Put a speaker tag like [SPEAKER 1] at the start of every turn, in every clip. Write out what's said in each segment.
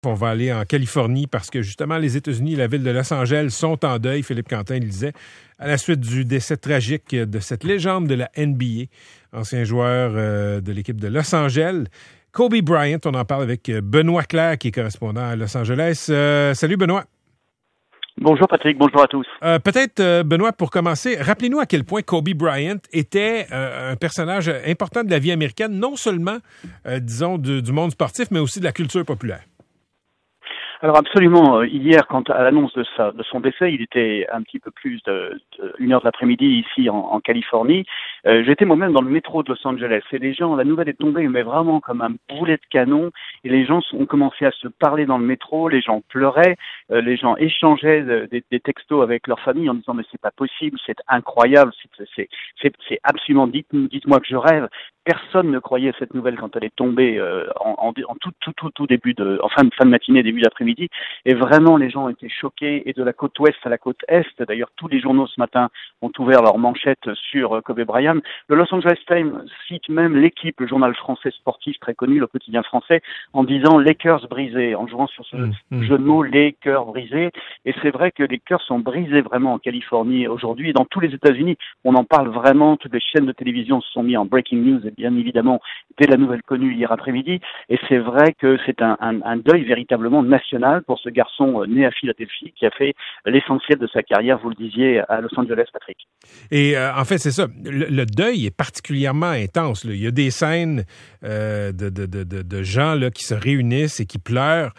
[SPEAKER 1] On va aller en Californie parce que justement les États-Unis, la ville de Los Angeles sont en deuil, Philippe Quentin le disait, à la suite du décès tragique de cette légende de la NBA, ancien joueur de l'équipe de Los Angeles. Kobe Bryant, on en parle avec Benoît Claire qui est correspondant à Los Angeles. Salut Benoît.
[SPEAKER 2] Bonjour Patrick, bonjour à tous.
[SPEAKER 1] Peut-être, Benoît, pour commencer, rappelez-nous à quel point Kobe Bryant était un personnage important de la vie américaine, non seulement, disons, du monde sportif, mais aussi de la culture populaire.
[SPEAKER 2] Alors absolument, hier, quant à l'annonce de son décès, il était un petit peu plus de 1h de l'après-midi ici en Californie. J'étais moi-même dans le métro de Los Angeles et les gens, la nouvelle est tombée, mais vraiment comme un boulet de canon, et les gens ont commencé à se parler dans le métro, les gens pleuraient, les gens échangeaient des textos avec leur famille en disant mais c'est pas possible, c'est incroyable, c'est absolument, dites-moi que je rêve. Personne ne croyait cette nouvelle quand elle est tombée en tout début en fin de matinée, début d'après-midi, et vraiment les gens étaient choqués, et de la côte ouest à la côte est. D'ailleurs, tous les journaux ce matin ont ouvert leurs manchettes sur Kobe Bryant. Le Los Angeles Times cite même l'équipe, le journal français sportif très connu, le quotidien français, en disant les cœurs brisés, en jouant sur ce jeu de mots, les cœurs brisés. Et c'est vrai que les cœurs sont brisés vraiment en Californie aujourd'hui, et dans tous les États-Unis. On en parle vraiment, toutes les chaînes de télévision se sont mis en breaking news, bien évidemment, dès la nouvelle connue hier après-midi, et c'est vrai que c'est un deuil véritablement national pour ce garçon né à Philadelphie qui a fait l'essentiel de sa carrière, vous le disiez, à Los Angeles, Patrick.
[SPEAKER 1] Et en fait, c'est ça, le deuil est particulièrement intense, là. Il y a des scènes de gens là, qui se réunissent et qui pleurent.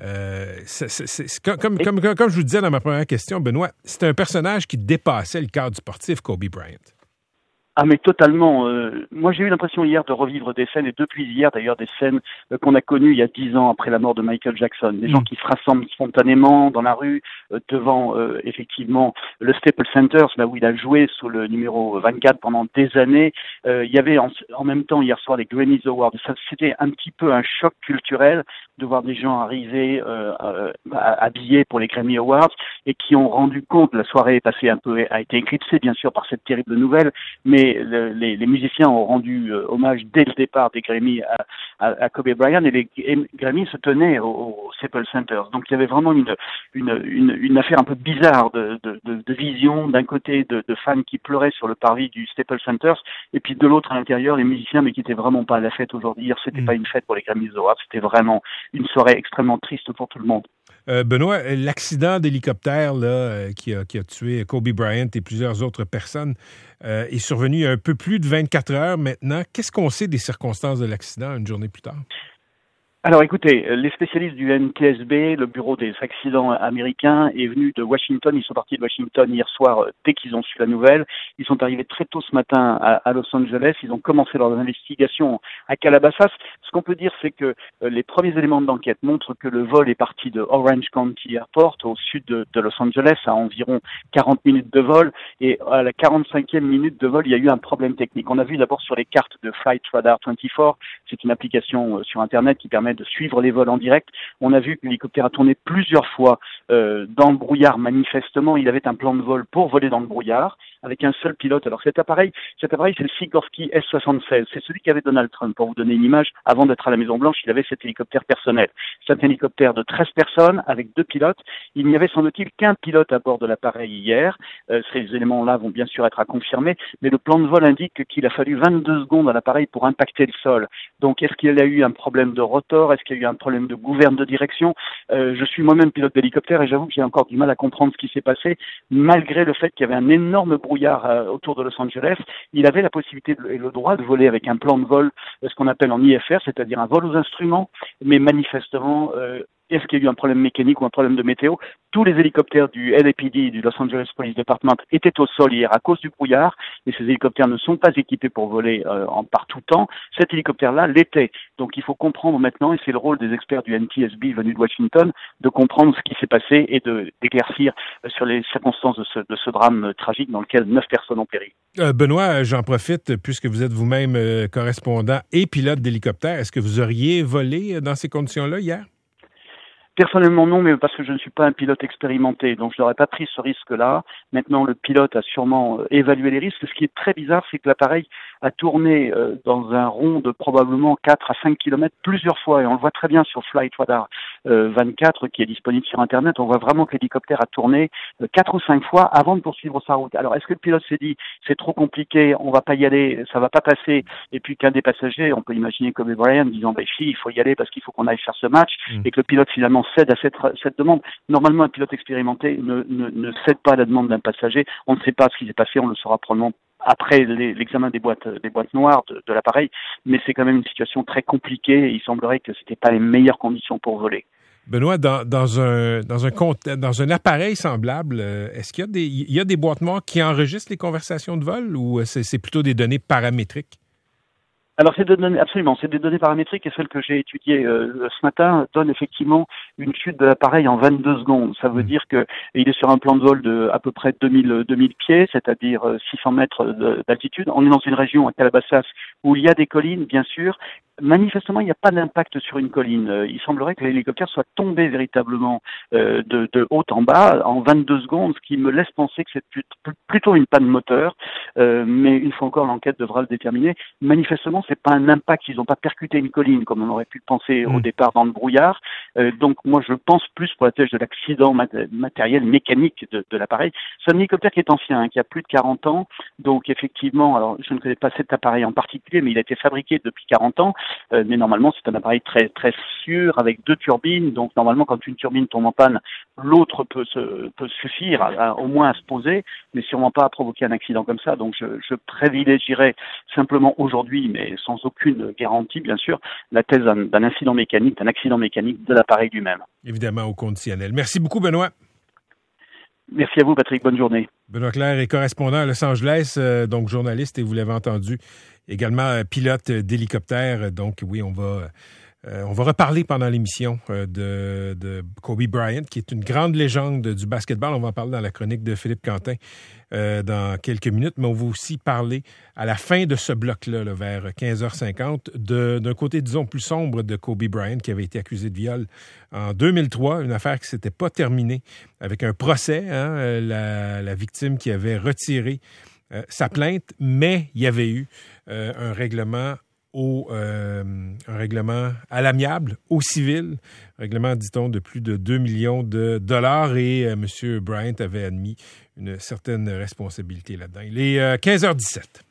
[SPEAKER 1] Comme je vous disais dans ma première question, Benoît, c'est un personnage qui dépassait le cadre sportif, Kobe Bryant.
[SPEAKER 2] Ah mais totalement. Moi j'ai eu l'impression hier de revivre des scènes, et depuis hier d'ailleurs des scènes qu'on a connues il y a 10 ans après la mort de Michael Jackson. Des gens qui se rassemblent spontanément dans la rue devant effectivement le Staples Center, là où il a joué sous le numéro 24 pendant des années. Il y avait en même temps hier soir les Grammy Awards. C'était un petit peu un choc culturel de voir des gens arriver habillés pour les Grammy Awards et qui ont rendu compte, la soirée est passée a été éclipsée bien sûr par cette terrible nouvelle, mais les musiciens ont rendu hommage dès le départ des Grammy à Kobe Bryant, et les Grammy se tenaient au Staples Center. Donc il y avait vraiment une affaire un peu bizarre de vision, d'un côté de fans qui pleuraient sur le parvis du Staples Center, et puis de l'autre à l'intérieur les musiciens, mais qui étaient vraiment pas à la fête aujourd'hui. Hier, c'était pas une fête pour les Grammy Awards, c'était vraiment une soirée extrêmement triste pour tout le monde.
[SPEAKER 1] Benoît, l'accident d'hélicoptère là, qui a tué Kobe Bryant et plusieurs autres personnes est survenu il y a un peu plus de 24 heures maintenant. Qu'est-ce qu'on sait des circonstances de l'accident une journée plus tard?
[SPEAKER 2] Alors écoutez, les spécialistes du NTSB, le bureau des accidents américains, est venu de Washington. Ils sont partis de Washington hier soir dès qu'ils ont su la nouvelle. Ils sont arrivés très tôt ce matin à Los Angeles. Ils ont commencé leurs investigations à Calabasas. Ce qu'on peut dire, c'est que les premiers éléments d'enquête montrent que le vol est parti de Orange County Airport, au sud de Los Angeles, à environ 40 minutes de vol. Et à la 45e minute de vol, il y a eu un problème technique. On a vu d'abord sur les cartes de Flight Radar 24, c'est une application sur Internet qui permet de suivre les vols en direct. On a vu que l'hélicoptère a tourné plusieurs fois dans le brouillard. Manifestement, il avait un plan de vol pour voler dans le brouillard avec un seul pilote. Alors cet appareil, c'est le Sikorsky S-76. C'est celui qu'avait Donald Trump. Pour vous donner une image, avant d'être à la Maison-Blanche, il avait cet hélicoptère personnel. C'est un hélicoptère de 13 personnes avec 2 pilotes. Il n'y avait semble-t-il qu'un pilote à bord de l'appareil hier. Ces éléments-là vont bien sûr être à confirmer, mais le plan de vol indique qu'il a fallu 22 secondes à l'appareil pour impacter le sol. Donc est-ce qu'il y a eu un problème de rotor? Est-ce qu'il y a eu un problème de gouverne de direction? Je suis moi-même pilote d'hélicoptère et j'avoue que j'ai encore du mal à comprendre ce qui s'est passé, malgré le fait qu'il y avait un énorme brouillard autour de Los Angeles. Il avait la possibilité et le droit de voler avec un plan de vol, ce qu'on appelle en IFR, c'est-à-dire un vol aux instruments, mais manifestement, est-ce qu'il y a eu un problème mécanique ou un problème de météo? Tous les hélicoptères du LAPD, du Los Angeles Police Department, étaient au sol hier à cause du brouillard, mais ces hélicoptères ne sont pas équipés pour voler par tout temps. Cet hélicoptère-là l'était. Donc il faut comprendre maintenant, et c'est le rôle des experts du NTSB venus de Washington, de comprendre ce qui s'est passé et d'éclaircir sur les circonstances de ce drame tragique dans lequel 9 personnes ont péri.
[SPEAKER 1] Benoît, j'en profite, puisque vous êtes vous-même correspondant et pilote d'hélicoptère. Est-ce que vous auriez volé dans ces conditions-là hier?
[SPEAKER 2] Personnellement non, mais parce que je ne suis pas un pilote expérimenté, donc je n'aurais pas pris ce risque-là. Maintenant, le pilote a sûrement évalué les risques. Ce qui est très bizarre, c'est que l'appareil a tourné dans un rond de probablement 4 à 5 kilomètres plusieurs fois, et on le voit très bien sur Flight Radar 24 qui est disponible sur Internet. On voit vraiment que l'hélicoptère a tourné 4 ou 5 fois avant de poursuivre sa route. Alors, est-ce que le pilote s'est dit c'est trop compliqué, on va pas y aller, ça va pas passer, et puis qu'un des passagers, on peut imaginer Kobe Bryant disant si, il faut y aller parce qu'il faut qu'on aille faire ce match, et que le pilote finalement cède à cette demande. Normalement, un pilote expérimenté ne cède pas à la demande d'un passager. On ne sait pas ce qui s'est passé, on le saura probablement après l'examen des boîtes noires de l'appareil, mais c'est quand même une situation très compliquée, et il semblerait que c'était pas les meilleures conditions pour voler.
[SPEAKER 1] Benoît, dans un appareil semblable, est-ce qu'il y a des boîtes noires qui enregistrent les conversations de vol, ou c'est plutôt des données paramétriques?
[SPEAKER 2] Alors c'est des données, absolument, c'est des données paramétriques, et celle que j'ai étudiée ce matin donne effectivement une chute de l'appareil en 22 secondes. Ça veut dire que il est sur un plan de vol de à peu près 2000 pieds, c'est-à-dire 600 mètres d'altitude. On est dans une région à Calabasas où il y a des collines, bien sûr. Manifestement, il n'y a pas d'impact sur une colline. Il semblerait que l'hélicoptère soit tombé véritablement de haut en bas en 22 secondes, ce qui me laisse penser que c'est plutôt une panne moteur. Mais une fois encore, l'enquête devra le déterminer. Manifestement, c'est pas un impact. Ils n'ont pas percuté une colline comme on aurait pu le penser au départ dans le brouillard. Donc moi, je pense plus pour la thèse de l'accident matériel, mécanique de l'appareil. C'est un hélicoptère qui est ancien, qui a plus de 40 ans. Donc effectivement, alors je ne connais pas cet appareil en particulier, mais il a été fabriqué depuis 40 ans. Mais normalement, c'est un appareil très très sûr avec 2 turbines. Donc normalement, quand une turbine tombe en panne, l'autre peut suffire au moins à se poser, mais sûrement pas à provoquer un accident comme ça. Donc je privilégierais simplement aujourd'hui, mais sans aucune garantie bien sûr, la thèse d'un accident mécanique de l'appareil lui-même.
[SPEAKER 1] Évidemment au conditionnel. Merci beaucoup, Benoît.
[SPEAKER 2] Merci à vous, Patrick. Bonne journée.
[SPEAKER 1] Benoît Claire est correspondant à Los Angeles, donc journaliste, et vous l'avez entendu, également pilote d'hélicoptère. Donc oui, on va reparler pendant l'émission de Kobe Bryant, qui est une grande légende du basketball. On va en parler dans la chronique de Philippe Quentin dans quelques minutes, mais on va aussi parler à la fin de ce bloc-là, vers 15h50, d'un côté, disons, plus sombre de Kobe Bryant, qui avait été accusé de viol en 2003, une affaire qui ne s'était pas terminée avec un procès, la victime qui avait retiré sa plainte, mais il y avait eu un règlement à l'amiable, au civil, règlement, dit-on, de plus de 2 millions de dollars, et M. Bryant avait admis une certaine responsabilité là-dedans. Il est 15h17.